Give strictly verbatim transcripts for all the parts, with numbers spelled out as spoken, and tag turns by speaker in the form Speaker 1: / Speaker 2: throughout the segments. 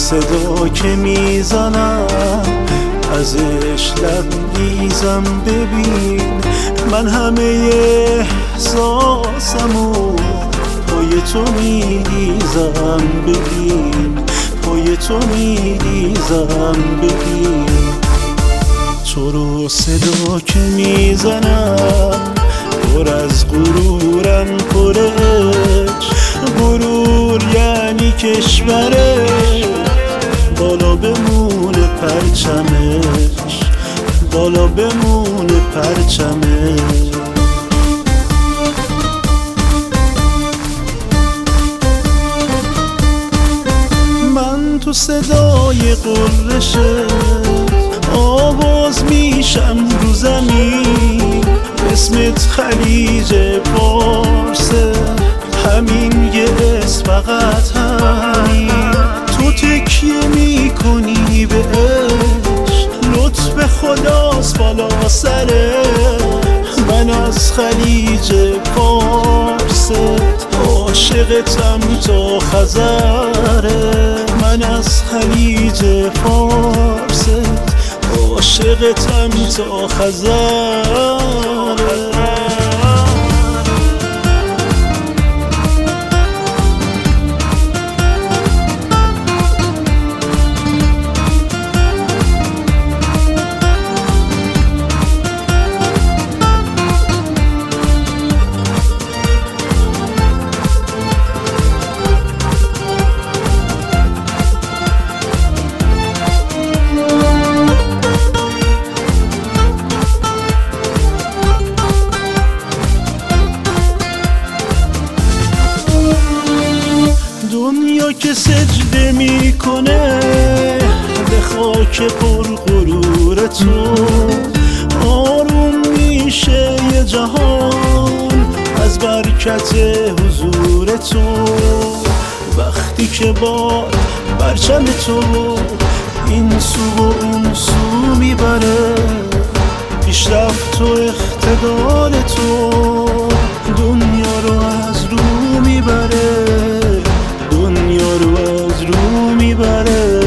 Speaker 1: صدا که میزنم ازش لبریزم. ببین من همه احساسمو پای تو میریزم. ببین پای تو میریزم. ببین تو رو صدا که میزنم پر از غرورم، پرش غرور یعنی کشورش بالا بمونه پرچمش، بالا بمونه پرچمش. من تو صدای قررشت آواز میشم رو زمین، اسمت خلیج پارسه، همین یه اسم فقط همین. تو تکیه میکنی به عشق، لطف خداست بالا سره. من از خلیج پارست عاشقتم تا خزره. من از خلیج پارست عاشقتم تا خزره. دنیا که سجده میکنه به خاک پر غرور تو، آروم میشه یه جهان از برکت حضور تو. وقتی که با پرچم تو این سو و اون سو میبره، پیشرفت و اقتدار تو دنیا رو از رو میبره، دنیا رو از رو میبره.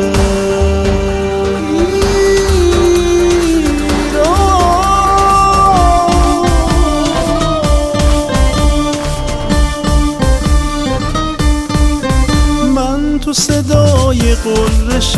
Speaker 1: من تو صدای قررشت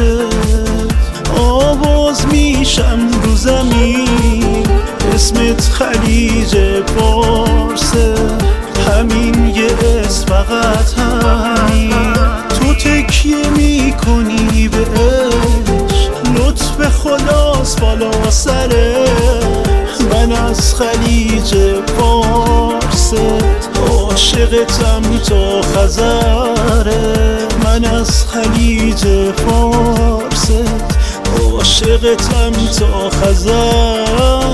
Speaker 1: آواز میشم رو زمین، اسمت خلیج پارسه، همین یه اسم فقط همین. تو تکیه میکنی به عشق، لطف خداست بالا سره. من از خلیج پارست عاشقتم تا خزره. من از خلیج پارست عاشقتم تا خزره.